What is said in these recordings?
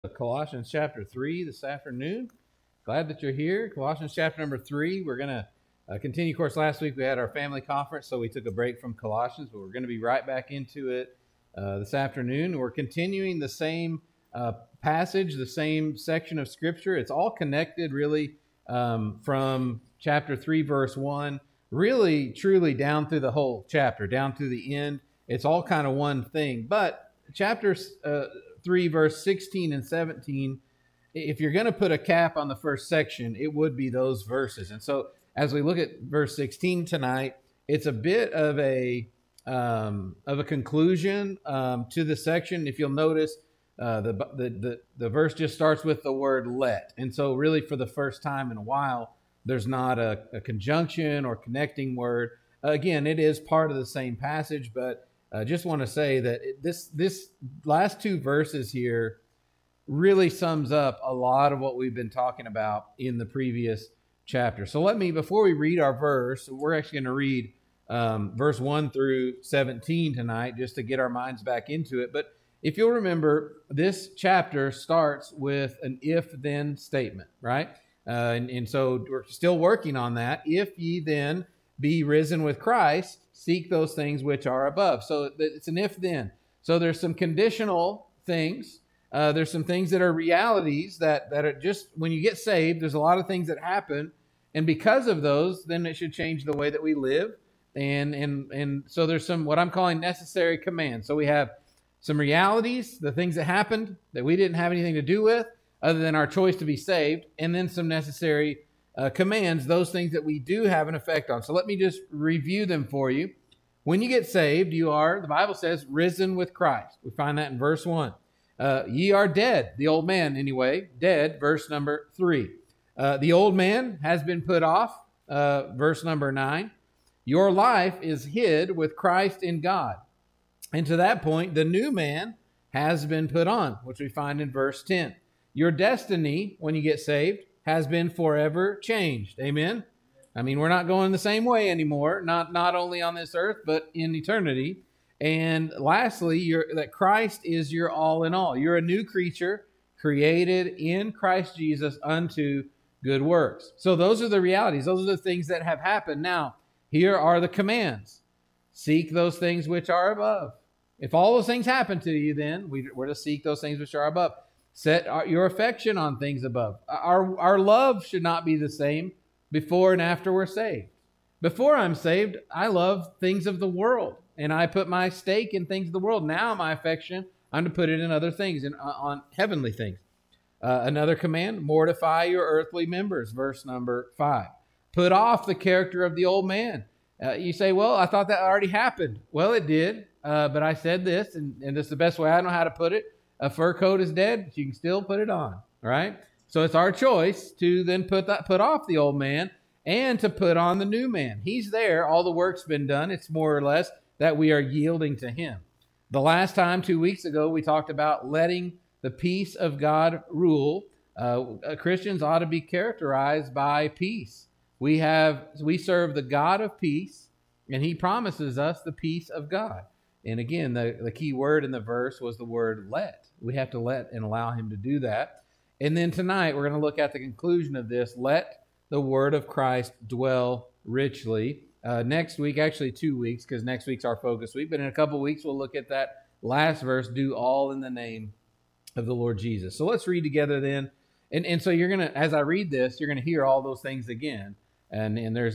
Colossians chapter 3 this afternoon. Glad that you're here. Colossians chapter number 3. We're going to continue. Of course, last week we had our family conference, so we took a break from Colossians, but we're going to be right back into it this afternoon. We're continuing the same passage, the same section of Scripture. It's all connected, really, from chapter 3, verse 1, really, truly down through the whole chapter, down to the end. It's all kind of one thing. But chapter 3, verse 16 and 17, if you're going to put a cap on the first section, it would be those verses. And so as we look at verse 16 tonight, it's a bit of a conclusion to the section. If you'll notice, the verse just starts with the word let. And so really for the first time in a while, there's not a conjunction or connecting word. Again, it is part of the same passage, but I just want to say that this last two verses here really sums up a lot of what we've been talking about in the previous chapter. So before we read our verse, we're actually going to read verse 1 through 17 tonight just to get our minds back into it. But if you'll remember, this chapter starts with an if-then statement, right? And so we're still working on that. If ye then be risen with Christ, seek those things which are above. So it's an if-then. So there's some conditional things. There's some things that are realities that are just, when you get saved, there's a lot of things that happen. And because of those, then it should change the way that we live. And so there's some, what I'm calling necessary commands. So we have some realities, the things that happened that we didn't have anything to do with other than our choice to be saved. And then some necessary commands, those things that we do have an effect on. So let me just review them for you. When you get saved, you are, the Bible says, risen with Christ. We find that in verse 1. Ye are dead, the old man anyway, dead, verse number 3. The old man has been put off, verse number 9. Your life is hid with Christ in God. And to that point, the new man has been put on, which we find in verse 10. Your destiny, when you get saved, has been forever changed. Amen? I mean, we're not going the same way anymore, not only on this earth, but in eternity. And lastly, that Christ is your all in all. You're a new creature created in Christ Jesus unto good works. So those are the realities. Those are the things that have happened. Now, here are the commands. Seek those things which are above. If all those things happen to you, then we're to seek those things which are above. Set your affection on things above. Our love should not be the same before and after we're saved. Before I'm saved, I love things of the world, and I put my stake in things of the world. Now my affection, I'm to put it in other things, on heavenly things. Another command, mortify your earthly members, verse number 5. Put off the character of the old man. You say, well, I thought that already happened. Well, it did, but I said this, and this is the best way I know how to put it. A fur coat is dead, but you can still put it on, right? So it's our choice to then put off the old man and to put on the new man. He's there. All the work's been done. It's more or less that we are yielding to him. The last time, 2 weeks ago, we talked about letting the peace of God rule. Christians ought to be characterized by peace. We serve the God of peace, and he promises us the peace of God. And again, the key word in the verse was the word let. We have to let and allow him to do that. And then tonight, we're going to look at the conclusion of this. Let the word of Christ dwell richly. Next week, actually 2 weeks, because next week's our focus week. But in a couple of weeks, we'll look at that last verse, do all in the name of the Lord Jesus. So let's read together then. And so you're going to, as I read this, you're going to hear all those things again. And there's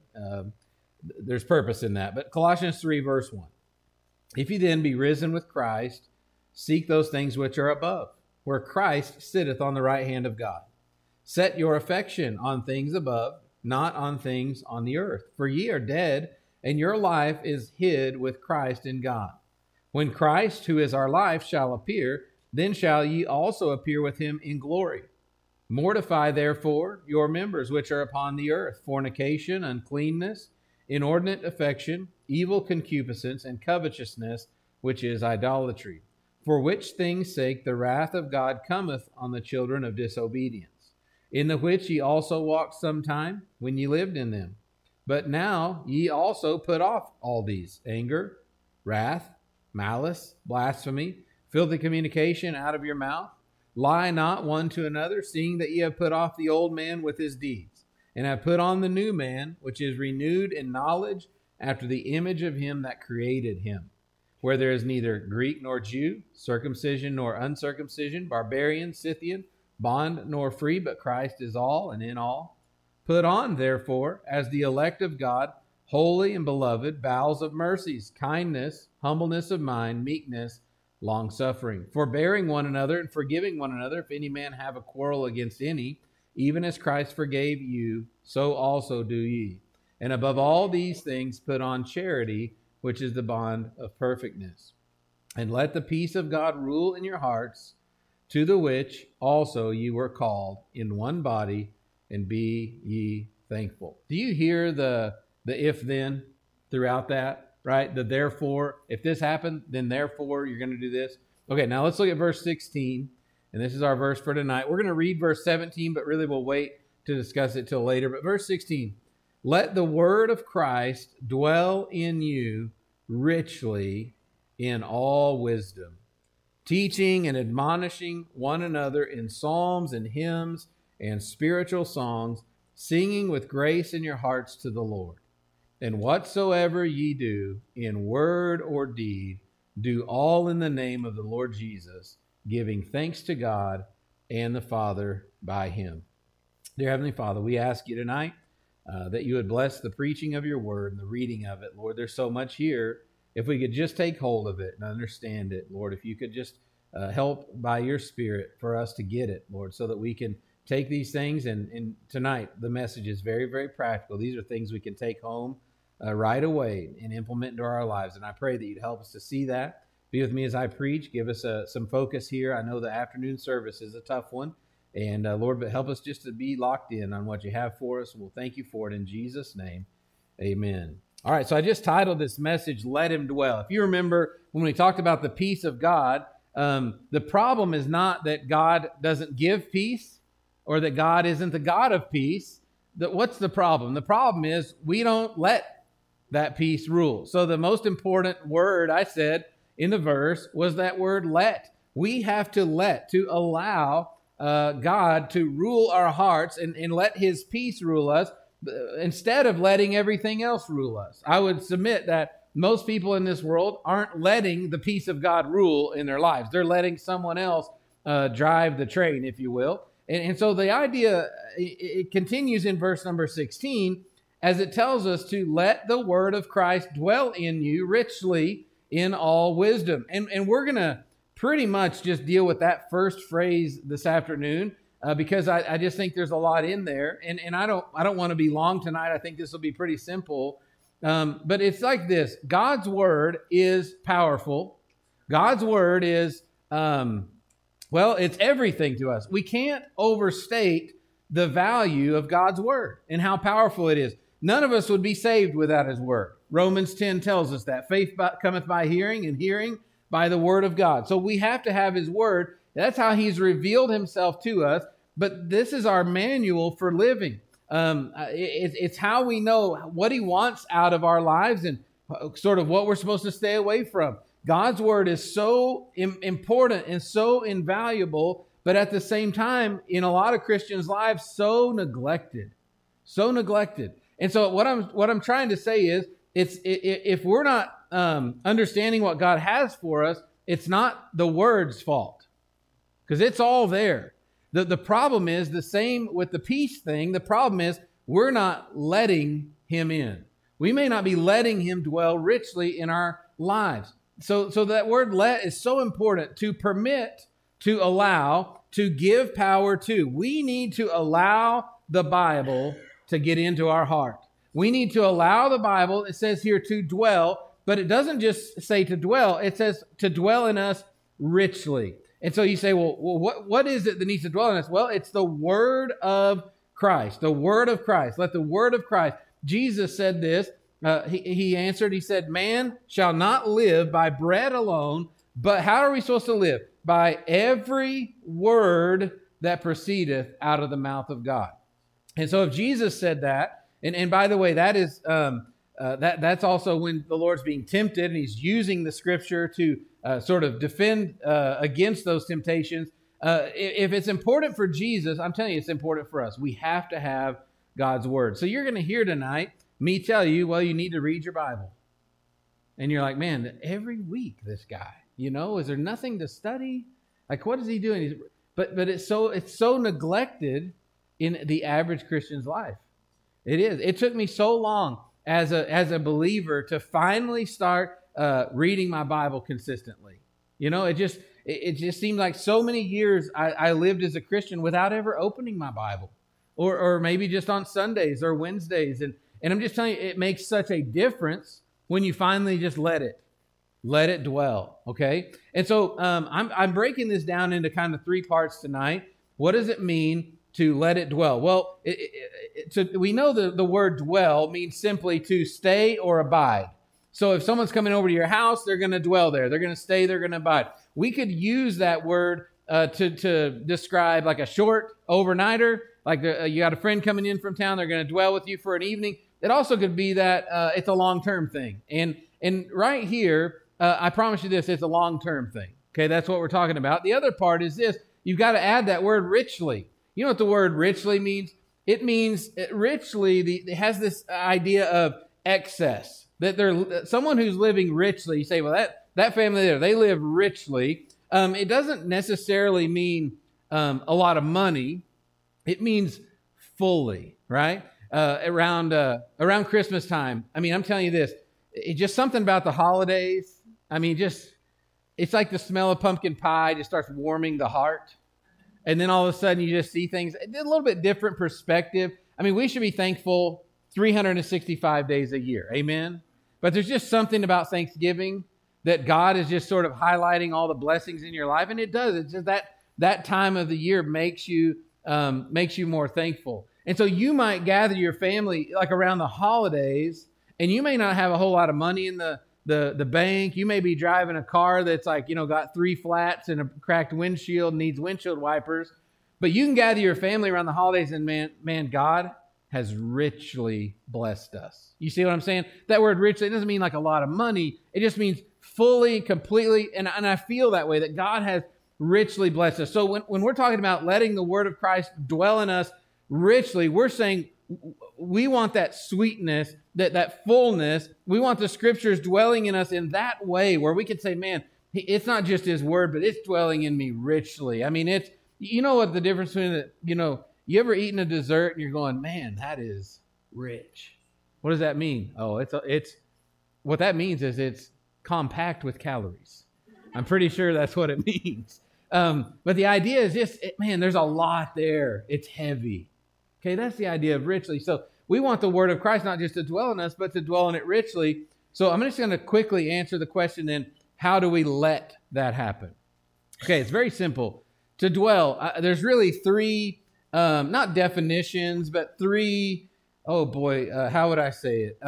purpose in that. But Colossians 3, verse 1. If you then be risen with Christ, seek those things which are above, where Christ sitteth on the right hand of God. Set your affection on things above, not on things on the earth. For ye are dead, and your life is hid with Christ in God. When Christ, who is our life, shall appear, then shall ye also appear with him in glory. Mortify therefore your members which are upon the earth, fornication, uncleanness, inordinate affection, evil concupiscence, and covetousness, which is idolatry. For which things' sake the wrath of God cometh on the children of disobedience, in the which ye also walked sometime when ye lived in them. But now ye also put off all these: anger, wrath, malice, blasphemy, filthy communication out of your mouth. lie not one to another, seeing that ye have put off the old man with his deeds, and have put on the new man, which is renewed in knowledge after the image of him that created him, where there is neither Greek nor Jew, circumcision nor uncircumcision, barbarian, Scythian, bond nor free, but Christ is all and in all. Put on, therefore, as the elect of God, holy and beloved, bowels of mercies, kindness, humbleness of mind, meekness, long-suffering, forbearing one another and forgiving one another, if any man have a quarrel against any, even as Christ forgave you, so also do ye. And above all these things put on charity, which is the bond of perfectness. And let the peace of God rule in your hearts, to the which also ye were called in one body, and be ye thankful. Do you hear the if-then throughout that, right? The therefore, if this happened, then therefore you're going to do this. Okay, now let's look at verse 16, and this is our verse for tonight. We're going to read verse 17, but really we'll wait to discuss it till later. But verse 16, let the word of Christ dwell in you richly in all wisdom, teaching and admonishing one another in psalms and hymns and spiritual songs, singing with grace in your hearts to the Lord. And whatsoever ye do in word or deed, do all in the name of the Lord Jesus, giving thanks to God and the Father by him. Dear Heavenly Father, we ask you tonight that you would bless the preaching of your word and the reading of it. Lord, there's so much here. If we could just take hold of it and understand it, Lord, if you could just help by your Spirit for us to get it, Lord, so that we can take these things. And tonight, the message is very, very practical. These are things we can take home right away and implement into our lives. And I pray that you'd help us to see that. Be with me as I preach. Give us some focus here. I know the afternoon service is a tough one. And Lord, but help us just to be locked in on what you have for us. We'll thank you for it in Jesus' name. Amen. All right, so I just titled this message, Let Him Dwell. If you remember when we talked about the peace of God, the problem is not that God doesn't give peace or that God isn't the God of peace. What's the problem? The problem is we don't let that peace rule. So the most important word I said in the verse was that word let. We have to allow God to rule our hearts and let his peace rule us instead of letting everything else rule us. I would submit that most people in this world aren't letting the peace of God rule in their lives. They're letting someone else drive the train, if you will. And so the idea, it continues in verse number 16, as it tells us to let the word of Christ dwell in you richly in all wisdom. And we're going to pretty much just deal with that first phrase this afternoon because I just think there's a lot in there. And I don't want to be long tonight. I think this will be pretty simple. But it's like this. God's word is powerful. God's word is, it's everything to us. We can't overstate the value of God's word and how powerful it is. None of us would be saved without his word. Romans 10 tells us that. Faith cometh by hearing, and hearing by the word of God. So we have to have his word. That's how he's revealed himself to us. But this is our manual for living. It's how we know what he wants out of our lives and sort of what we're supposed to stay away from. God's word is so important and so invaluable, but at the same time, in a lot of Christians' lives, so neglected. So neglected. And so what I'm trying to say is, if we're not understanding what God has for us, it's not the word's fault, because it's all there. The problem is the same with the peace thing. The problem is we're not letting him in. We may not be letting him dwell richly in our lives. So that word let is so important. To permit, to allow, to give power to. We need to allow the Bible to get into our heart. We need to allow the Bible, it says here, to dwell, but it doesn't just say to dwell, it says to dwell in us richly. And so you say, well, what is it that needs to dwell in us? Well, it's the word of Christ, the word of Christ. Let the word of Christ. Jesus said this, he answered, he said, man shall not live by bread alone, but how are we supposed to live? By every word that proceedeth out of the mouth of God. And so if Jesus said that, and by the way, that is that's also when the Lord's being tempted and he's using the scripture to sort of defend against those temptations. If it's important for Jesus, I'm telling you, it's important for us. We have to have God's word. So you're going to hear tonight me tell you, well, you need to read your Bible. And you're like, man, every week this guy, is there nothing to study? Like, what is he doing? But it's so neglected in the average Christian's life. It is. It took me so long as a believer to finally start reading my Bible consistently. It just seemed like so many years I lived as a Christian without ever opening my Bible, or maybe just on Sundays or Wednesdays. And I'm just telling you, it makes such a difference when you finally just let it dwell. Okay. And so I'm breaking this down into kind of three parts tonight. What does it mean to let it dwell? Well, we know the word dwell means simply to stay or abide. So if someone's coming over to your house, they're going to dwell there. They're going to stay. They're going to abide. We could use that word to describe like a short overnighter, like you got a friend coming in from town. They're going to dwell with you for an evening. It also could be that it's a long-term thing. And right here, I promise you this, it's a long-term thing. Okay, that's what we're talking about. The other part is this. You've got to add that word richly. You know what the word richly means? It means richly, it has this idea of excess. That they're someone who's living richly. You say, well, that family there, they live richly. It doesn't necessarily mean a lot of money. It means fully, right? Around Christmas time. I mean, I'm telling you this, it's just something about the holidays. I mean, it's like the smell of pumpkin pie just starts warming the heart. And then all of a sudden you just see things, a little bit different perspective. I mean, we should be thankful 365 days a year. Amen. But there's just something about Thanksgiving that God is just sort of highlighting all the blessings in your life. And it does. It's just that time of the year makes you more thankful. And so you might gather your family like around the holidays, and you may not have a whole lot of money in the bank. You may be driving a car that's like, got 3 flats and a cracked windshield, needs windshield wipers. But you can gather your family around the holidays, and man, God has richly blessed us. You see what I'm saying? That word richly, it doesn't mean like a lot of money. It just means fully, completely. And I feel that way, that God has richly blessed us. So when we're talking about letting the word of Christ dwell in us richly, we're saying we want that sweetness, that fullness. We want the scriptures dwelling in us in that way where we can say, man, it's not just his word, but it's dwelling in me richly. I mean, what the difference between you ever eaten a dessert and you're going, man, that is rich. What does that mean? Oh, it's what that means is it's compact with calories. I'm pretty sure that's what it means. But the idea is just, there's a lot there. It's heavy. Okay, that's the idea of richly. So we want the word of Christ not just to dwell in us, but to dwell in it richly. So I'm just going to quickly answer the question then, how do we let that happen? Okay, it's very simple. To dwell, there's really 3, not definitions, but 3, how would I say it?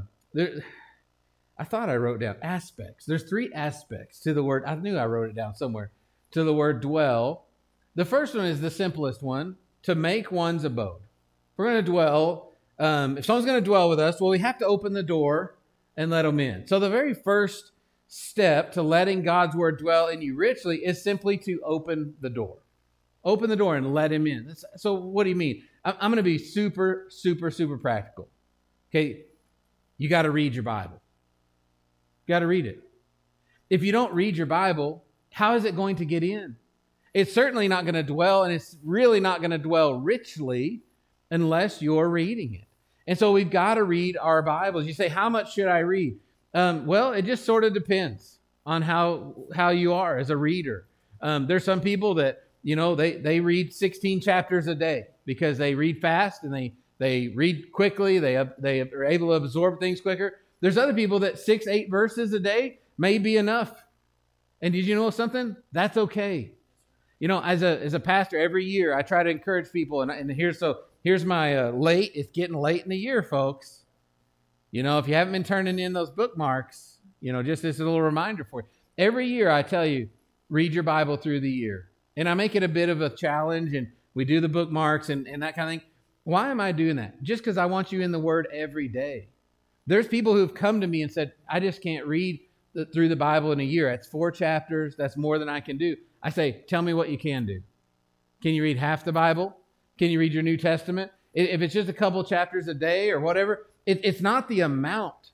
I thought I wrote down aspects. There's 3 aspects to the word. I knew I wrote it down somewhere. To the word dwell. The first one is the simplest one, to make one's abode. We're going to dwell. If someone's going to dwell with us, well, we have to open the door and let them in. So the very first step to letting God's word dwell in you richly is simply to open the door. Open the door and let him in. So what do you mean? I'm going to be super, super, super practical. Okay, you got to read your Bible. You got to read it. If you don't read your Bible, how is it going to get in? It's certainly not going to dwell, and it's really not going to dwell richly unless you're reading it. And so we've got to read our Bibles. You say, how much should I read? Well, it just sort of depends on how you are as a reader. There's some people that, they read 16 chapters a day because they read fast and they read quickly. They are able to absorb things quicker. There's other people that 6-8 verses a day may be enough. And did you know something? That's okay. As a pastor, every year I try to encourage people, and here's my late. It's getting late in the year, folks. If you haven't been turning in those bookmarks, just this little reminder for you. Every year I tell you, read your Bible through the year, and I make it a bit of a challenge, and we do the bookmarks and that kind of thing. Why am I doing that? Just because I want you in the Word every day. There's people who've come to me and said, I just can't read through the Bible in a year. That's 4 chapters. That's more than I can do. I say, tell me what you can do. Can you read half the Bible? Can you read your New Testament? If it's just a couple chapters a day or whatever, it's not the amount.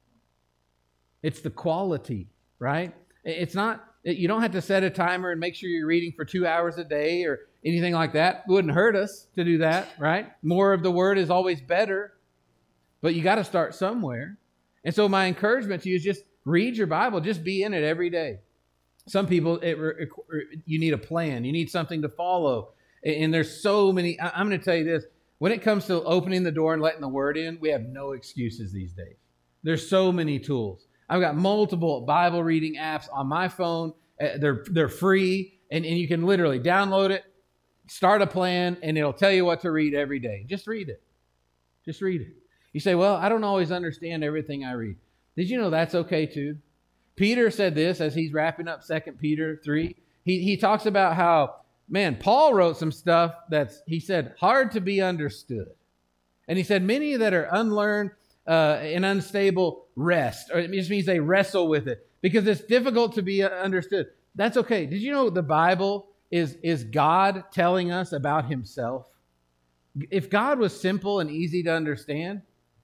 It's the quality, right? It's not, you don't have to set a timer and make sure you're reading for 2 hours a day or anything like that. It wouldn't hurt us to do that, right? More of the Word is always better, but you got to start somewhere. And so my encouragement to you is just read your Bible. Just be in it every day. Some people, you need a plan. You need something to follow. And there's so many. I'm going to tell you this. When it comes to opening the door and letting the Word in, we have no excuses these days. There's so many tools. I've got multiple Bible reading apps on my phone. They're free, and you can literally download it, start a plan, and it'll tell you what to read every day. Just read it. Just read it. You say, well, I don't always understand everything I read. Did you know that's okay too? Peter said this as he's wrapping up 2 Peter 3. He talks about how, man, Paul wrote some stuff that's, he said, hard to be understood. And he said, many that are unlearned and unstable rest. Or it just means they wrestle with it because it's difficult to be understood. That's okay. Did you know the Bible is God telling us about himself? If God was simple and easy to understand,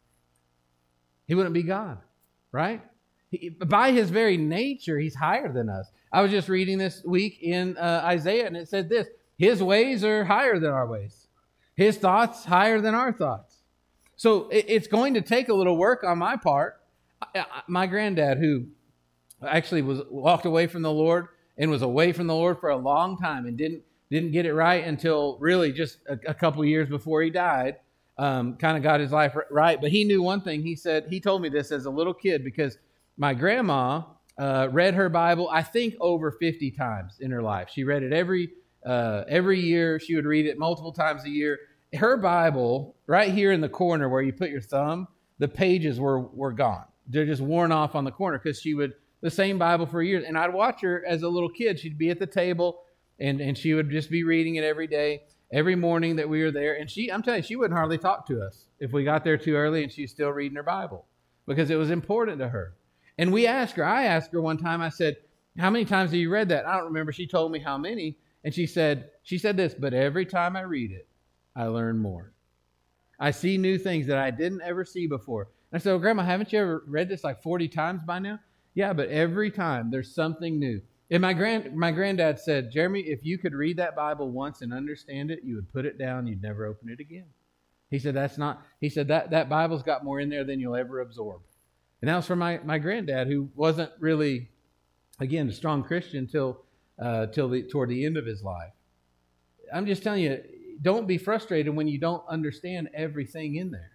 he wouldn't be God, right? By his very nature, he's higher than us. I was just reading this week in Isaiah, and it said this: his ways are higher than our ways. His thoughts higher than our thoughts. So it's going to take a little work on my part. My granddad, who actually walked away from the Lord and was away from the Lord for a long time and didn't get it right until really just a couple years before he died, kind of got his life right. But he knew one thing. He told me this as a little kid because my grandma read her Bible, I think, over 50 times in her life. She read it every year. She would read it multiple times a year. Her Bible, right here in the corner where you put your thumb, the pages were gone. They're just worn off on the corner because the same Bible for years. And I'd watch her as a little kid. She'd be at the table and she would just be reading it every day, every morning that we were there. And I'm telling you, she wouldn't hardly talk to us if we got there too early and she's still reading her Bible because it was important to her. And I asked her one time, I said, how many times have you read that? I don't remember. She told me how many. And she said this, but every time I read it, I learn more. I see new things that I didn't ever see before. And I said, well, Grandma, haven't you ever read this like 40 times by now? Yeah, but every time there's something new. And my granddad said, Jeremy, if you could read that Bible once and understand it, you would put it down. You'd never open it again. He said, that Bible's got more in there than you'll ever absorb. And that was from my granddad, who wasn't really, again, a strong Christian toward the end of his life. I'm just telling you, don't be frustrated when you don't understand everything in there.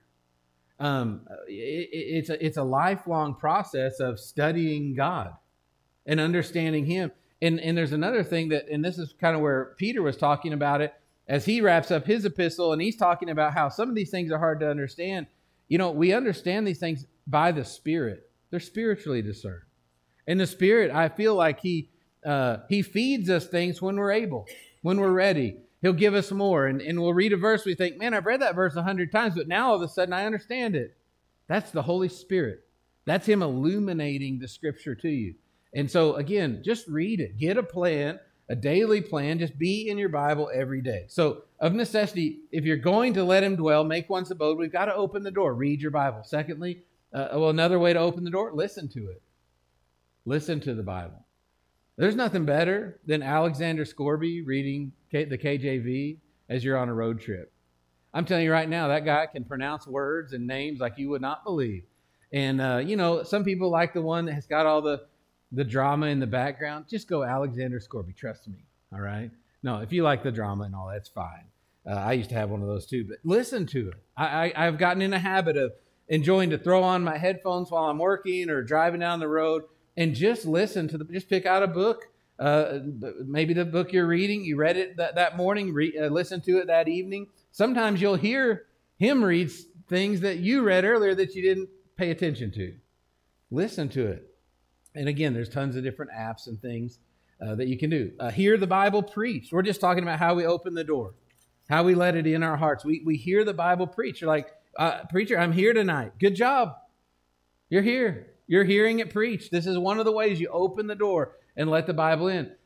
It's a lifelong process of studying God and understanding him. And there's another thing and this is kind of where Peter was talking about it as he wraps up his epistle, and he's talking about how some of these things are hard to understand. You know, we understand these things by the Spirit. They're spiritually discerned. And the Spirit, I feel like he feeds us things when we're able, when we're ready. He'll give us more. And we'll read a verse. We think, man, I've read that verse 100 times, but now all of a sudden I understand it. That's the Holy Spirit. That's him illuminating the Scripture to you. And so, again, just read it. Get a plan, a daily plan. Just be in your Bible every day. So, of necessity, if you're going to let him dwell, make one's abode, we've got to open the door. Read your Bible. Secondly, another way to open the door, listen to it. Listen to the Bible. There's nothing better than Alexander Scourby reading the KJV as you're on a road trip. I'm telling you right now, that guy can pronounce words and names like you would not believe. And, some people like the one that has got all the drama in the background. Just go Alexander Scourby. Trust me. All right? No, if you like the drama and all, that's fine. I used to have one of those too. But listen to it. I've gotten in a habit of enjoying to throw on my headphones while I'm working or driving down the road and just listen to just pick out a book. Maybe the book you're reading, you read it that morning, listen to it that evening. Sometimes you'll hear him read things that you read earlier that you didn't pay attention to. Listen to it. And again, there's tons of different apps and things that you can do. Hear the Bible preached. We're just talking about how we open the door, how we let it in our hearts. We hear the Bible preached. You're like, preacher, I'm here tonight. Good job. You're here. You're hearing it preached. This is one of the ways you open the door and let the Bible in.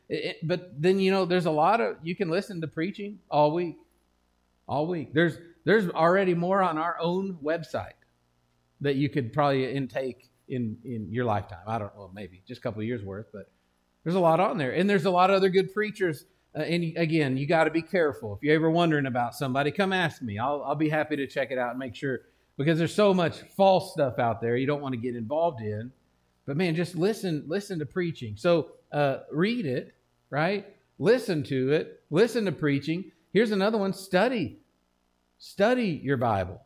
But then, there's a lot of, you can listen to preaching all week. All week. There's already more on our own website that you could probably intake in your lifetime. I don't know, maybe just a couple of years worth, but there's a lot on there. And there's a lot of other good preachers. And again, you got to be careful. If you're ever wondering about somebody, come ask me. I'll be happy to check it out and make sure, because there's so much false stuff out there you don't want to get involved in. But man, just listen to preaching. So read it, right? Listen to it. Listen to preaching. Here's another one. Study your Bible.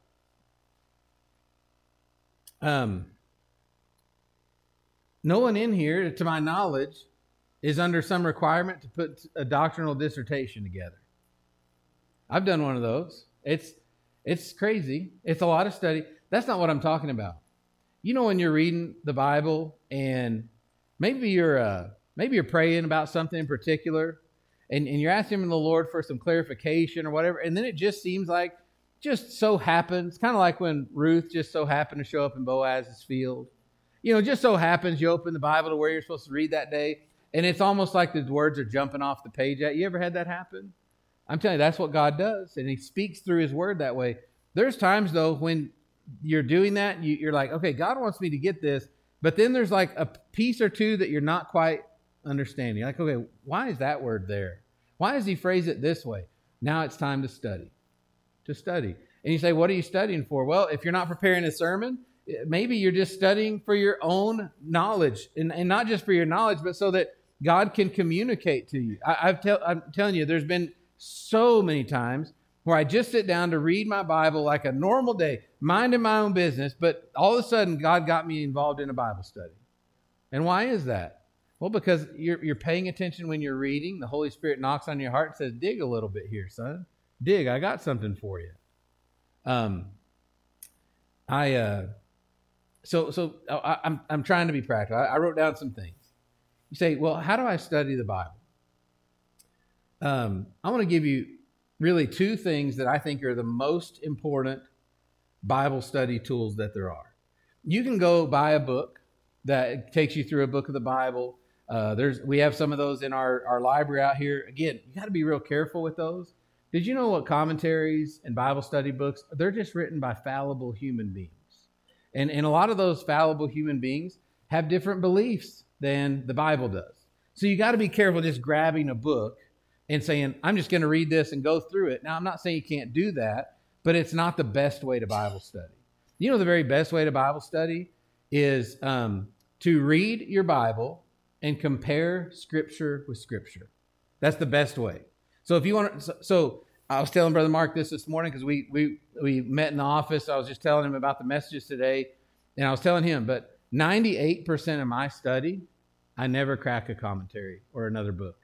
No one in here, to my knowledge, is under some requirement to put a doctrinal dissertation together. I've done one of those. It's crazy. It's a lot of study. That's not what I'm talking about. When you're reading the Bible and maybe you're praying about something in particular, and you're asking the Lord for some clarification or whatever, and then it just seems like, just so happens, kind of like when Ruth just so happened to show up in Boaz's field. Just so happens you open the Bible to where you're supposed to read that day, and it's almost like the words are jumping off the page at you. You ever had that happen? I'm telling you, that's what God does, and He speaks through His Word that way. There's times, though, when you're doing that, you're like, okay, God wants me to get this, but then there's like a piece or two that you're not quite understanding. You're like, okay, why is that word there? Why does He phrase it this way? Now it's time to study. And you say, what are you studying for? Well, if you're not preparing a sermon, maybe you're just studying for your own knowledge, and not just for your knowledge, but so that God can communicate to you. I'm telling you, there's been so many times where I just sit down to read my Bible like a normal day, minding my own business, but all of a sudden God got me involved in a Bible study. And why is that? Well, because you're paying attention when you're reading. The Holy Spirit knocks on your heart and says, dig a little bit here, son. Dig, I got something for you. I'm trying to be practical. I wrote down some things. You say, well, how do I study the Bible? I want to give you really two things that I think are the most important Bible study tools that there are. You can go buy a book that takes you through a book of the Bible. We have some of those in our library out here. Again, you got to be real careful with those. Did you know what commentaries and Bible study books, they're just written by fallible human beings. And a lot of those fallible human beings have different beliefs than the Bible does. So you got to be careful just grabbing a book and saying, I'm just going to read this and go through it. Now, I'm not saying you can't do that, but it's not the best way to Bible study. The very best way to Bible study is to read your Bible and compare Scripture with Scripture. That's the best way. So if you want to, so I was telling Brother Mark this morning because we met in the office. I was just telling him about the messages today, and I was telling him, but 98% of my study, I never crack a commentary or another book.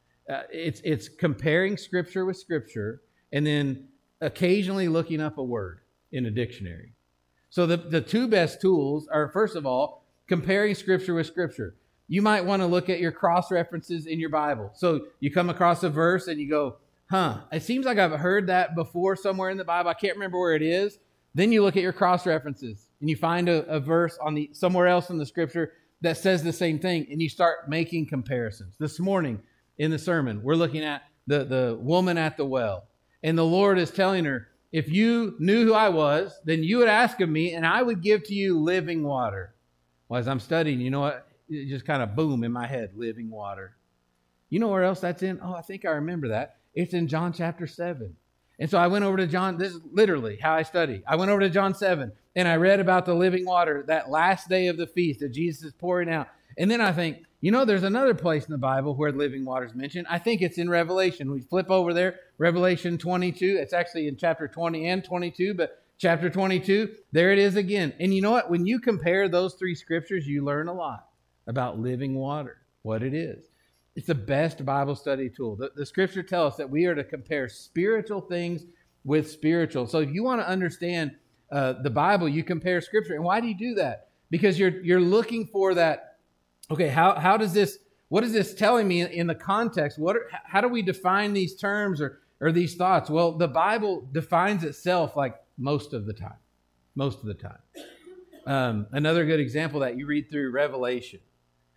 It's comparing Scripture with Scripture, and then occasionally looking up a word in a dictionary. So the two best tools are, first of all, comparing Scripture with Scripture. You might want to look at your cross-references in your Bible. So you come across a verse and you go, it seems like I've heard that before somewhere in the Bible. I can't remember where it is. Then you look at your cross-references and you find a verse somewhere else in the Scripture that says the same thing, and you start making comparisons. This morning in the sermon, we're looking at the woman at the well. And the Lord is telling her, if you knew who I was, then you would ask of me, and I would give to you living water. Well, as I'm studying, you know what? It just kind of boom in my head, living water. You know where else that's in? Oh, I think I remember that. It's in John chapter 7. And so I went over to John. This is literally how I study. I went over to John 7, and I read about the living water, that last day of the feast that Jesus is pouring out. And then I think, there's another place in the Bible where living water is mentioned. I think it's in Revelation. We flip over there, Revelation 22. It's actually in chapter 20 and 22, but chapter 22, there it is again. And you know what? When you compare those three scriptures, you learn a lot about living water, what it is. It's the best Bible study tool. The scripture tells us that we are to compare spiritual things with spiritual. So if you want to understand the Bible, you compare scripture. And why do you do that? Because you're looking for that, okay, how does this, what is this telling me in the context? How do we define these terms or these thoughts? Well, the Bible defines itself like most of the time. Most of the time. Another good example that you read through Revelation.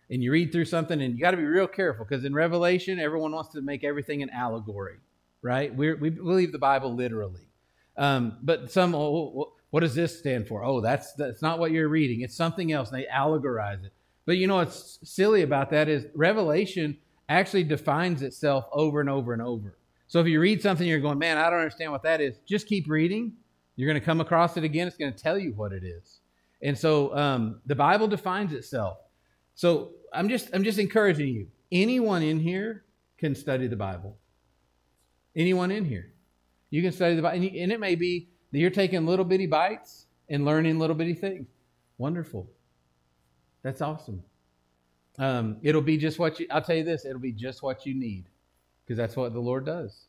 and you read through something, and you got to be real careful, because in Revelation, everyone wants to make everything an allegory, right? We believe the Bible literally. But some, what does this stand for? Oh, that's not what you're reading. It's something else. And they allegorize it. But you know what's silly about that is Revelation actually defines itself over and over and over. So if you read something, you're going, man, I don't understand what that is. Just keep reading. You're going to come across it again. It's going to tell you what it is. And so the Bible defines itself. So I'm just encouraging you. Anyone in here can study the Bible. Anyone in here. You can study the Bible. And it may be that you're taking little bitty bites and learning little bitty things. Wonderful. That's awesome. It'll be just what I'll tell you this, it'll be just what you need, because that's what the Lord does.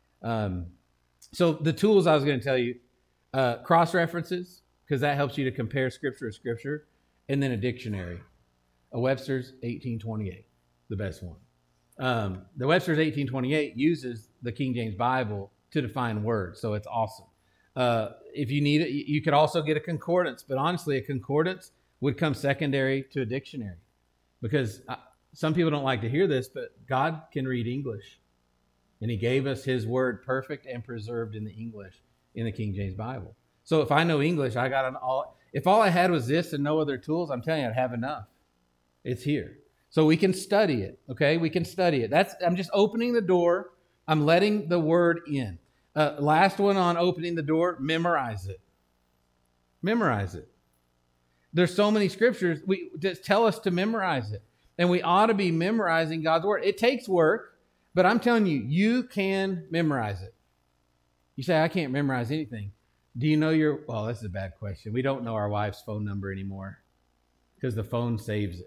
So the tools I was going to tell you, cross-references, because that helps you to compare Scripture to Scripture, and then a dictionary. A Webster's 1828, the best one. The Webster's 1828 uses the King James Bible to define words, so it's awesome. If you need it, you could also get a concordance, but honestly, a concordance would come secondary to a dictionary, because some people don't like to hear this, but God can read English, and He gave us His word perfect and preserved in the English in the King James Bible. So if I know English, if all I had was this and no other tools, I'm telling you, I'd have enough. It's here. So we can study it, okay? We can study it. I'm just opening the door. I'm letting the word in. Last one on opening the door, memorize it. Memorize it. There's so many scriptures that tell us to memorize it. And we ought to be memorizing God's word. It takes work, but I'm telling you, you can memorize it. You say, I can't memorize anything. Do you know well, this is a bad question. We don't know our wife's phone number anymore because the phone saves it.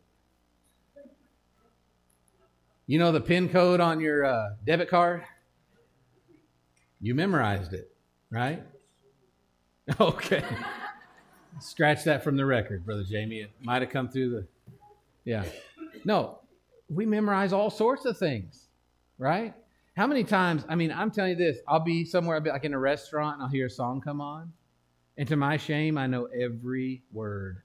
You know the PIN code on your debit card? You memorized it, right? Okay. Scratch that from the record, Brother Jamie. It might have come through yeah. No, we memorize all sorts of things, right? How many times, I'm telling you this, I'll be somewhere, I'll be like in a restaurant, and I'll hear a song come on. And to my shame, I know every word.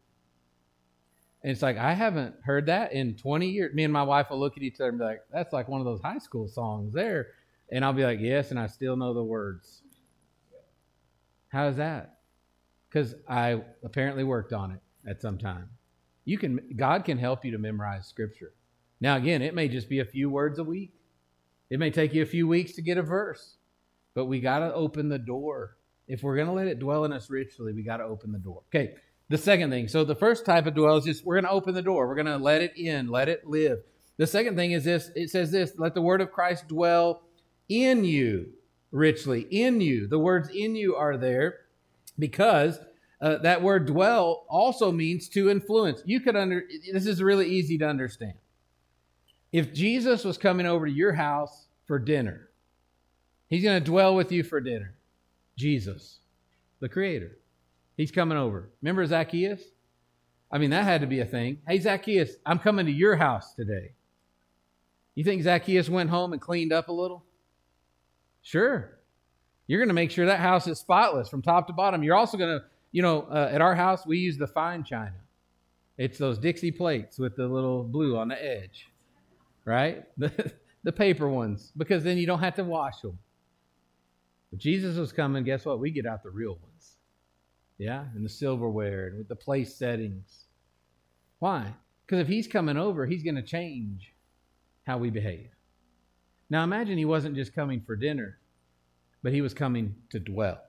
And it's like, I haven't heard that in 20 years. Me and my wife will look at each other and be like, that's like one of those high school songs there. And I'll be like, yes, and I still know the words. How is that? Because I apparently worked on it at some time. God can help you to memorize Scripture. Now, again, it may just be a few words a week. It may take you a few weeks to get a verse. But we got to open the door. If we're going to let it dwell in us richly, we got to open the door. Okay. The second thing, so the first type of dwell is just we're going to open the door. We're going to let it in, let it live. The second thing is this, it says this, let the word of Christ dwell in you richly, in you. The words in you are there because that word dwell also means to influence. This is really easy to understand. If Jesus was coming over to your house for dinner, He's going to dwell with you for dinner. Jesus, the Creator. He's coming over. Remember Zacchaeus? That had to be a thing. Hey, Zacchaeus, I'm coming to your house today. You think Zacchaeus went home and cleaned up a little? Sure. You're going to make sure that house is spotless from top to bottom. You're also going to, at our house, we use the fine china. It's those Dixie plates with the little blue on the edge, right? The paper ones, because then you don't have to wash them. If Jesus was coming, guess what? We get out the real ones. Yeah, and the silverware and with the place settings. Why? Because if He's coming over, He's going to change how we behave. Now imagine He wasn't just coming for dinner, but He was coming to dwell.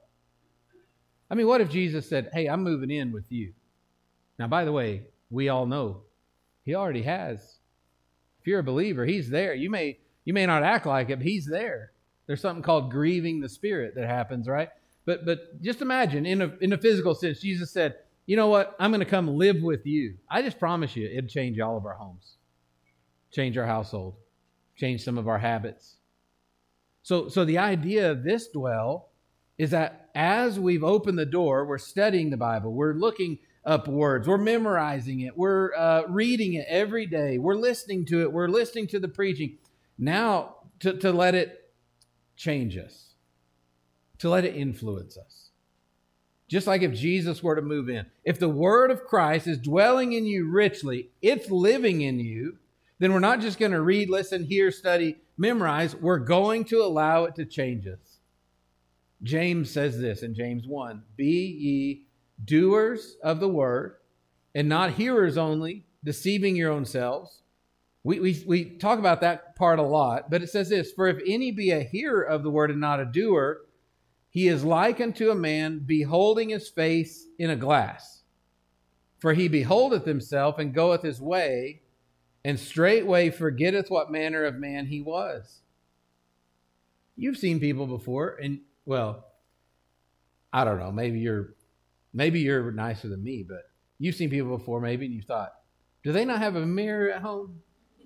What if Jesus said, hey, I'm moving in with you? Now, by the way, we all know He already has. If you're a believer, He's there. You may not act like it, but He's there. There's something called grieving the Spirit that happens, right? But just imagine, in a physical sense, Jesus said, you know what? I'm going to come live with you. I just promise you, it'd change all of our homes. Change our household. Change some of our habits. So the idea of this dwell is that as we've opened the door, we're studying the Bible. We're looking up words. We're memorizing it. We're reading it every day. We're listening to it. We're listening to the preaching. Now, to let it change us. To let it influence us. Just like if Jesus were to move in. If the word of Christ is dwelling in you richly, it's living in you, then we're not just going to read, listen, hear, study, memorize. We're going to allow it to change us. James says this in James 1, be ye doers of the word and not hearers only, deceiving your own selves. We talk about that part a lot, but it says this, for if any be a hearer of the word and not a doer, he is like unto a man beholding his face in a glass. For he beholdeth himself and goeth his way, and straightway forgetteth what manner of man he was. You've seen people before, and well, I don't know, maybe you're nicer than me, but you've seen people before maybe, and you thought, do they not have a mirror at home?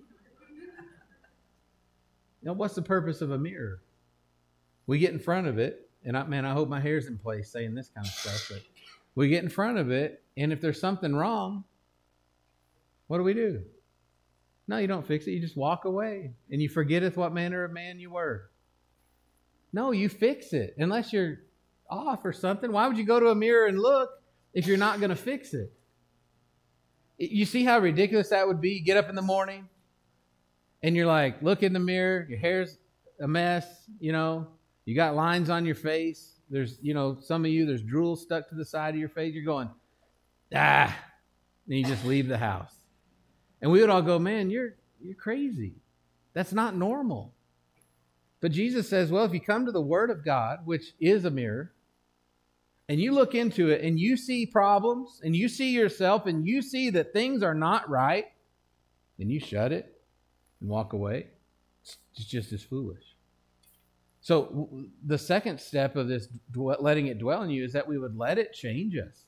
You know, what's the purpose of a mirror? We get in front of it, and I hope my hair's in place saying this kind of stuff, but we get in front of it, and if there's something wrong, what do? No, you don't fix it. You just walk away, and you forgetteth what manner of man you were. No, you fix it. Unless you're off or something. Why would you go to a mirror and look if you're not going to fix it? You see how ridiculous that would be? You get up in the morning, and you're like, look in the mirror, your hair's a mess, you know. You got lines on your face. There's, some of you, there's drool stuck to the side of your face. You're going, and you just leave the house. And we would all go, man, you're crazy. That's not normal. But Jesus says, well, if you come to the Word of God, which is a mirror, and you look into it and you see problems and you see yourself and you see that things are not right, then you shut it and walk away. It's just as foolish. So the second step of this letting it dwell in you is that we would let it change us.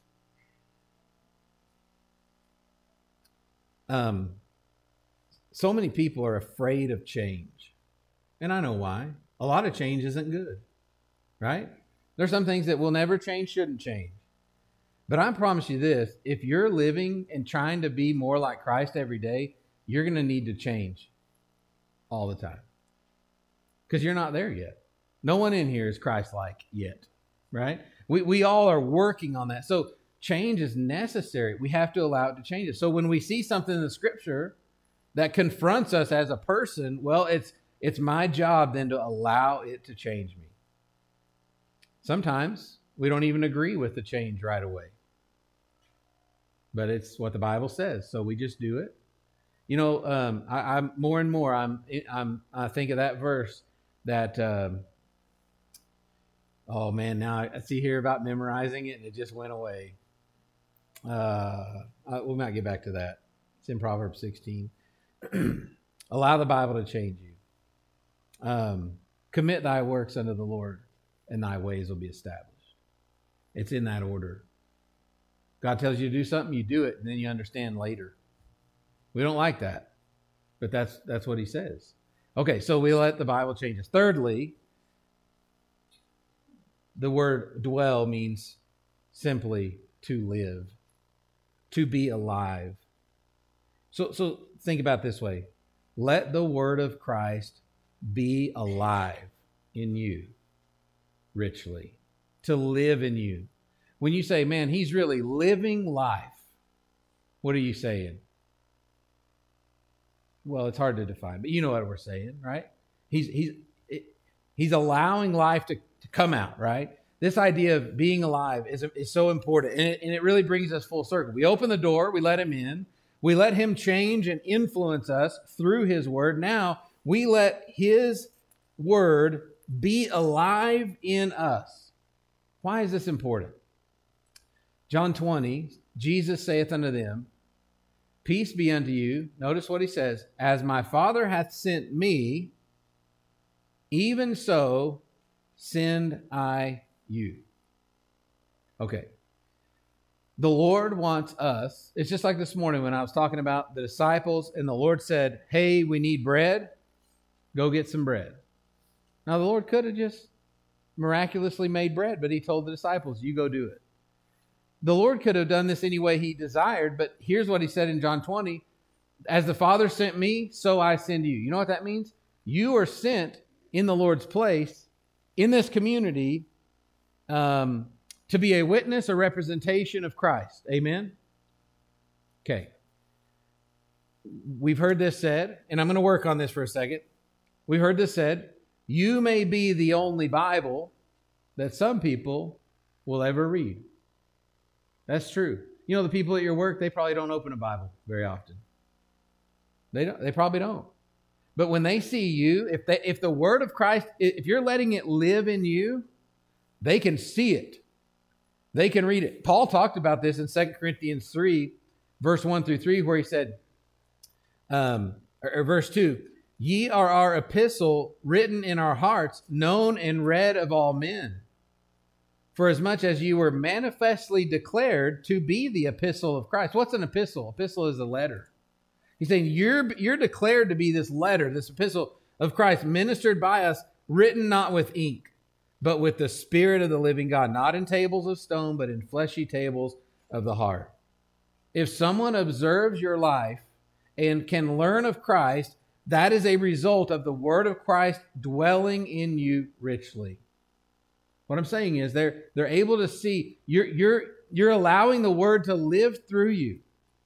So many people are afraid of change. And I know why. A lot of change isn't good, right? There's some things that will never change, shouldn't change. But I promise you this, if you're living and trying to be more like Christ every day, you're going to need to change all the time. Because you're not there yet. No one in here is Christ-like yet, right? We all are working on that. So change is necessary. We have to allow it to change us. So when we see something in the Scripture that confronts us as a person, well, it's my job then to allow it to change me. Sometimes we don't even agree with the change right away. But it's what the Bible says, so we just do it. I'm more and more I think of that verse that oh man, now I see here about memorizing it and it just went away. We might get back to that. It's in Proverbs 16. Allow the Bible to change you. Commit thy works unto the Lord, and thy ways will be established. It's in that order. God tells you to do something, you do it, and then you understand later. We don't like that, but that's what he says. Okay, so we let the Bible change us. Thirdly, the word dwell means simply to live, to be alive. So think about it this way. Let the word of Christ be alive in you richly, to live in you. When you say, man, he's really living life, what are you saying? Well, it's hard to define, but you know what we're saying, right? He's allowing life to come out, right? This idea of being alive is so important, and it really brings us full circle. We open the door, we let him in, we let him change and influence us through his word. Now, we let his word be alive in us. Why is this important? John 20, Jesus saith unto them, peace be unto you. Notice what he says. As my Father hath sent me, even so send I you. Okay. The Lord wants us. It's just like this morning when I was talking about the disciples and the Lord said, hey, we need bread. Go get some bread. Now, the Lord could have just miraculously made bread, but he told the disciples, you go do it. The Lord could have done this any way he desired, but here's what he said in John 20. As the Father sent me, so I send you. You know what that means? You are sent in the Lord's place, in this community, to be a witness or representation of Christ. Amen? Okay. We've heard this said, and I'm going to work on this for a second. We've heard this said, you may be the only Bible that some people will ever read. That's true. You know, the people at your work, they probably don't open a Bible very often. They probably don't. But when they see you, if the word of Christ, if you're letting it live in you, they can see it. They can read it. Paul talked about this in 2 Corinthians 3, verse 1 through 3, where he said, or verse 2, ye are our epistle written in our hearts, known and read of all men. For as much as you were manifestly declared to be the epistle of Christ. What's an epistle? Epistle is a letter. He's saying you're declared to be this letter, this epistle of Christ, ministered by us, written not with ink, but with the Spirit of the living God, not in tables of stone, but in fleshy tables of the heart. If someone observes your life and can learn of Christ, that is a result of the word of Christ dwelling in you richly. What I'm saying is they're able to see you're allowing the word to live through you.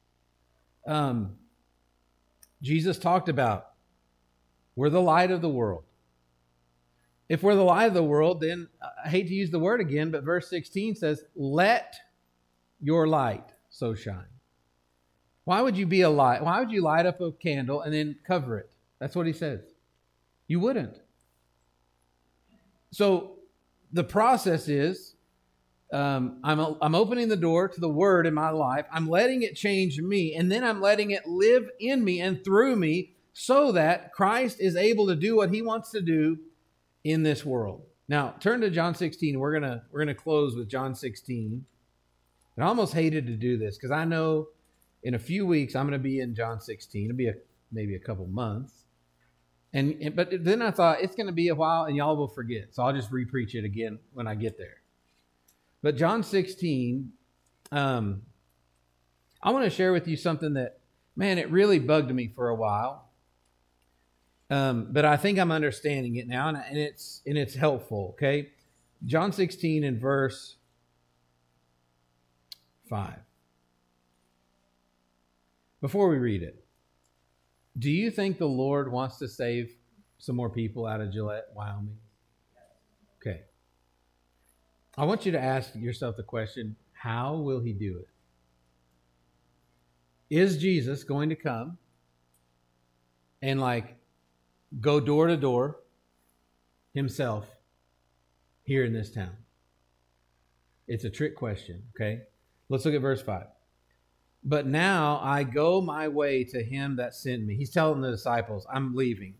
Jesus talked about we're the light of the world. If we're the light of the world, then I hate to use the word again, but verse 16 says, let your light so shine. Why would you be a light? Why would you light up a candle and then cover it? That's what he says. You wouldn't. So the process is I'm opening the door to the word in my life. I'm letting it change me, and then I'm letting it live in me and through me so that Christ is able to do what he wants to do in this world. Now, turn to John 16. We're gonna close with John 16. And I almost hated to do this because I know in a few weeks I'm going to be in John 16. It'll be maybe a couple months. But then I thought it's going to be a while and y'all will forget. So I'll just repreach it again when I get there. But John 16, I want to share with you something that, man, it really bugged me for a while. But I think I'm understanding it now, and it's helpful, okay? John 16 and verse 5. Before we read it, do you think the Lord wants to save some more people out of Gillette, Wyoming? Okay. I want you to ask yourself the question, how will he do it? Is Jesus going to come and go door to door himself here in this town? It's a trick question, okay? Let's look at verse 5. But now I go my way to him that sent me. He's telling the disciples, I'm leaving.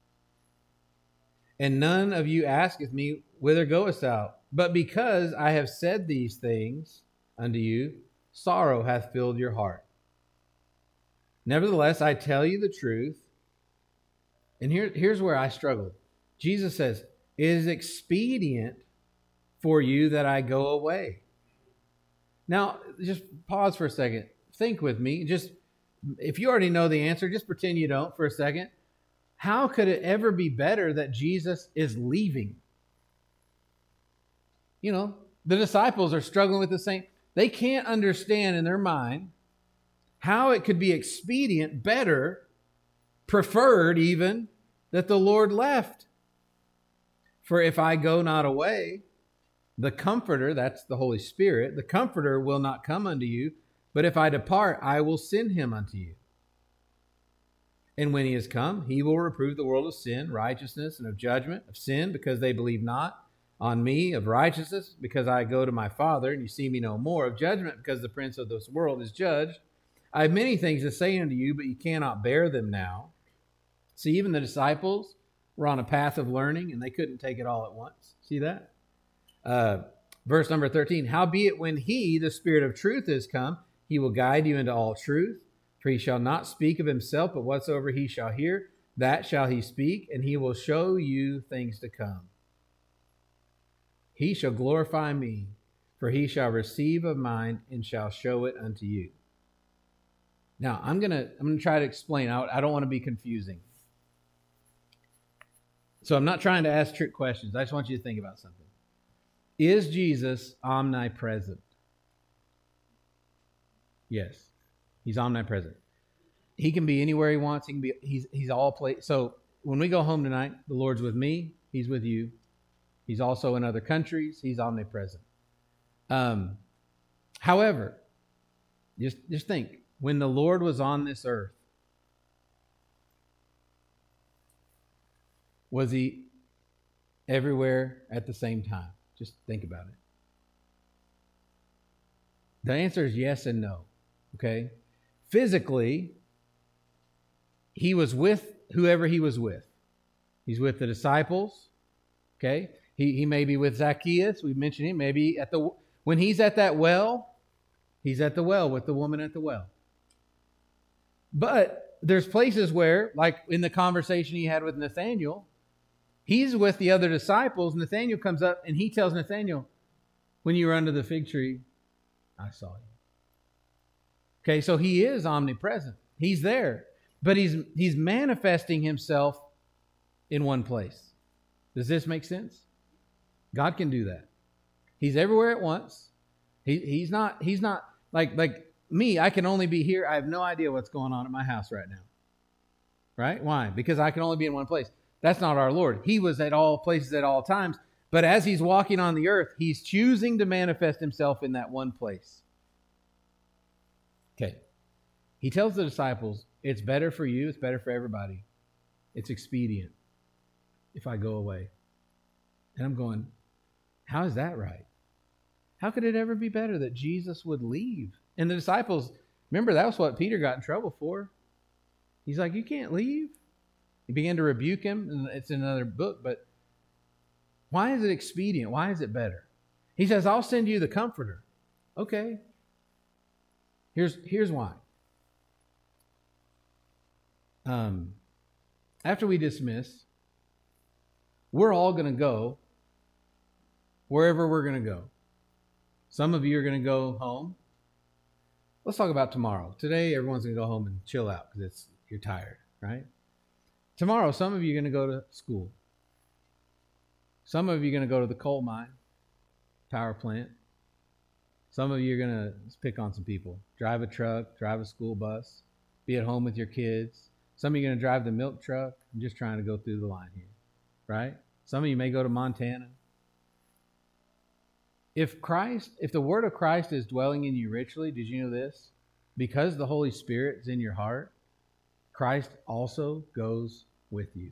And none of you asketh me, whither goest thou? But because I have said these things unto you, sorrow hath filled your heart. Nevertheless, I tell you the truth. And here's where I struggled. Jesus says, it is expedient for you that I go away. Now, just pause for a second. Think with me. Just, if you already know the answer, just pretend you don't for a second. How could it ever be better that Jesus is leaving? You know, the disciples are struggling with the same. They can't understand in their mind how it could be expedient, better, preferred even, that the Lord left. For if I go not away, the Comforter, that's the Holy Spirit, the Comforter will not come unto you. But if I depart, I will send him unto you. And when he is come, he will reprove the world of sin, righteousness, and of judgment, of sin, because they believe not on me, of righteousness, because I go to my Father, and you see me no more, of judgment, because the prince of this world is judged. I have many things to say unto you, but you cannot bear them now. See, even the disciples were on a path of learning, and they couldn't take it all at once. See that? Verse number 13, howbeit when he, the Spirit of truth, is come, he will guide you into all truth, for he shall not speak of himself, but whatsoever he shall hear, that shall he speak, and he will show you things to come. He shall glorify me, for he shall receive of mine and shall show it unto you. Now, I'm gonna try to explain. I don't want to be confusing. So I'm not trying to ask trick questions. I just want you to think about something. Is Jesus omnipresent? Yes. He's omnipresent. He can be anywhere he wants. He can be. He's all place. So when we go home tonight, the Lord's with me. He's with you. He's also in other countries. He's omnipresent. However, just think, when the Lord was on this earth, was he everywhere at the same time? Just think about it. The answer is yes and no. Okay? Physically, he was with whoever he was with. He's with the disciples. Okay? He may be with Zacchaeus. We mentioned him. Maybe when he's at that well, he's at the well with the woman at the well. But there's places where, like in the conversation he had with Nathanael, he's with the other disciples. Nathanael comes up and he tells Nathanael, when you were under the fig tree, I saw you. Okay, so he is omnipresent. He's there. But he's manifesting himself in one place. Does this make sense? God can do that. He's everywhere at once. He's not like me. I can only be here. I have no idea what's going on at my house right now. Right? Why? Because I can only be in one place. That's not our Lord. He was at all places at all times. But as he's walking on the earth, he's choosing to manifest himself in that one place. Okay. He tells the disciples, it's better for you, it's better for everybody. It's expedient if I go away. And I'm going, how is that right? How could it ever be better that Jesus would leave? And the disciples, remember, that was what Peter got in trouble for. He's like, you can't leave. He began to rebuke him, and it's in another book, but why is it expedient? Why is it better? He says, I'll send you the Comforter. Okay. Here's why. After we dismiss, we're all going to go wherever we're going to go. Some of you are going to go home. Let's talk about tomorrow. Today, everyone's going to go home and chill out because you're tired, right? Tomorrow, some of you are going to go to school. Some of you are going to go to the coal mine, power plant. Some of you are going to, let's pick on some people, drive a truck, drive a school bus, be at home with your kids. Some of you are going to drive the milk truck. I'm just trying to go through the line here, right? Some of you may go to Montana. If the word of Christ is dwelling in you richly, did you know this? Because the Holy Spirit is in your heart, Christ also goes with you.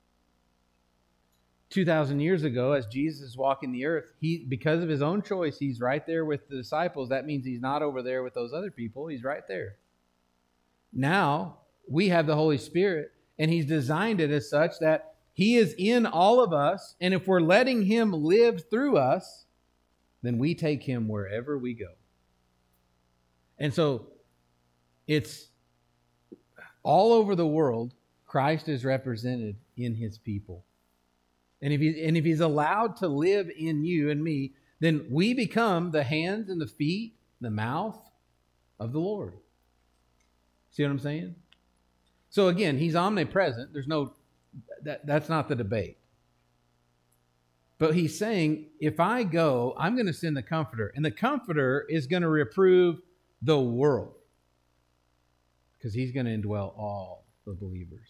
2,000 years ago, as Jesus is walking the earth, because of his own choice, he's right there with the disciples. That means he's not over there with those other people. He's right there. Now, we have the Holy Spirit, and he's designed it as such that he is in all of us, and if we're letting him live through us, then we take him wherever we go. And so, it's all over the world, Christ is represented in his people. And if he's allowed to live in you and me, then we become the hands and the feet, the mouth of the Lord. See what I'm saying? So again, he's omnipresent. That's not the debate. But he's saying, if I go, I'm going to send the Comforter. And the Comforter is going to reprove the world. Because he's going to indwell all the believers.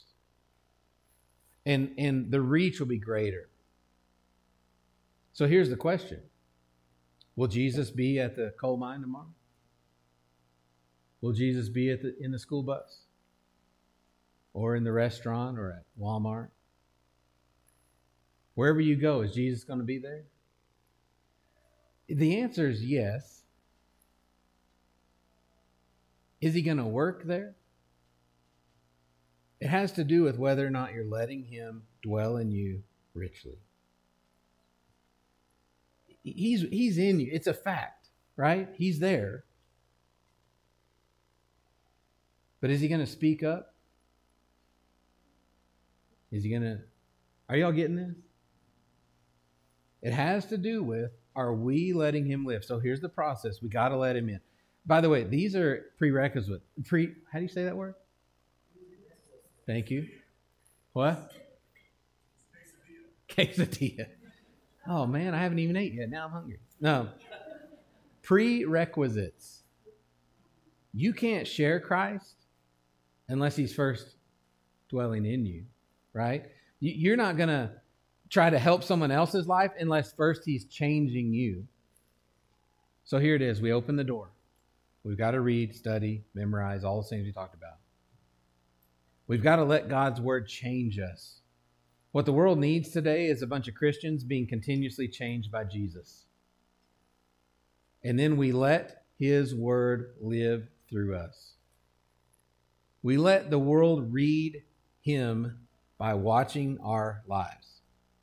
And the reach will be greater. So here's the question. Will Jesus be at the coal mine tomorrow? Will Jesus be in the school bus? Or in the restaurant or at Walmart? Wherever you go, is Jesus going to be there? The answer is yes. Is he going to work there? It has to do with whether or not you're letting him dwell in you richly. He's in you. It's a fact, right? He's there. But is he going to speak up? Are y'all getting this? It has to do with, are we letting him live? So here's the process. We got to let him in. By the way, these are prerequisites. How do you say that word? Thank you. What? Quesadilla. Oh man, I haven't even ate yet. Now I'm hungry. No. Prerequisites. You can't share Christ unless he's first dwelling in you, right? You're not going to try to help someone else's life unless first he's changing you. So here it is. We open the door. We've got to read, study, memorize, all the things we talked about. We've got to let God's word change us. What the world needs today is a bunch of Christians being continuously changed by Jesus. And then we let his word live through us. We let the world read him by watching our lives.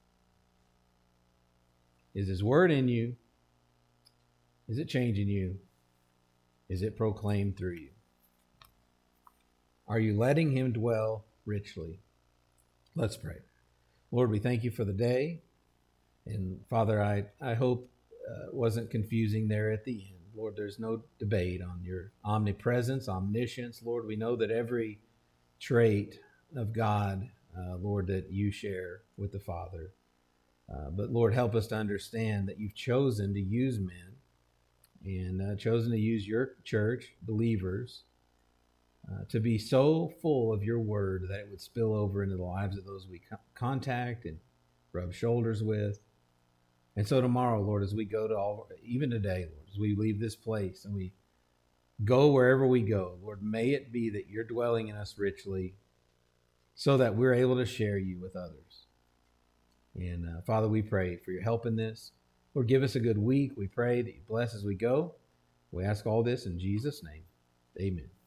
Is his word in you? Is it changing you? Is it proclaimed through you? Are you letting him dwell richly? Let's pray. Lord, we thank you for the day. And Father, I hope it wasn't confusing there at the end. Lord, there's no debate on your omnipresence, omniscience. Lord, we know that every trait of God, Lord, that you share with the Father. But Lord, help us to understand that you've chosen to use men and chosen to use your church, believers, to be so full of your word that it would spill over into the lives of those we contact and rub shoulders with. And so tomorrow, Lord, as we go to even today, Lord, as we leave this place and we go wherever we go, Lord, may it be that you're dwelling in us richly so that we're able to share you with others. And Father, we pray for your help in this. Lord, give us a good week. We pray that you bless as we go. We ask all this in Jesus' name. Amen.